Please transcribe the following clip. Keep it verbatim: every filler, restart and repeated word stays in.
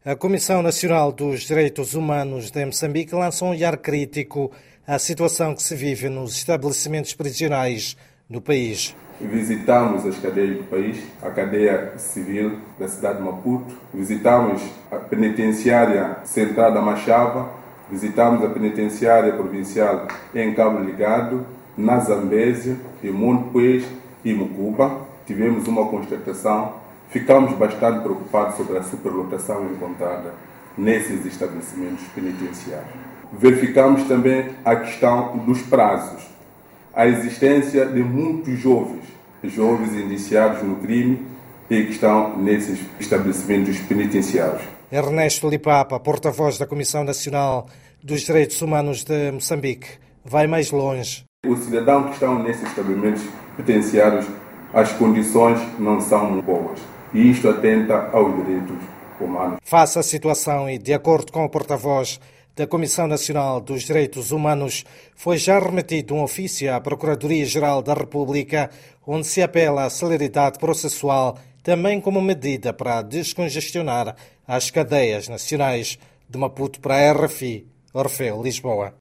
A Comissão Nacional dos Direitos Humanos de Moçambique lança um olhar crítico à situação que se vive nos estabelecimentos prisionais no país. Visitamos as cadeias do país, a cadeia civil da cidade de Maputo, visitamos a penitenciária central da Machava, visitamos a penitenciária provincial em Cabo Ligado, na Zambésia, em Montepuez e Mucuba. Tivemos uma constatação. Ficamos bastante preocupados sobre a superlotação encontrada nesses estabelecimentos penitenciários. Verificamos também a questão dos prazos, a existência de muitos jovens, jovens indiciados no crime e que estão nesses estabelecimentos penitenciários. Ernesto Lipapa, porta-voz da Comissão Nacional dos Direitos Humanos de Moçambique, vai mais longe. Os cidadãos que estão nesses estabelecimentos penitenciários, as condições não são boas. E isto atenta aos direitos humanos. Face à situação e de acordo com o porta-voz da Comissão Nacional dos Direitos Humanos, foi já remetido um ofício à Procuradoria-Geral da República, onde se apela à celeridade processual, também como medida para descongestionar as cadeias nacionais. De Maputo para a R F I, Orfeu, Lisboa.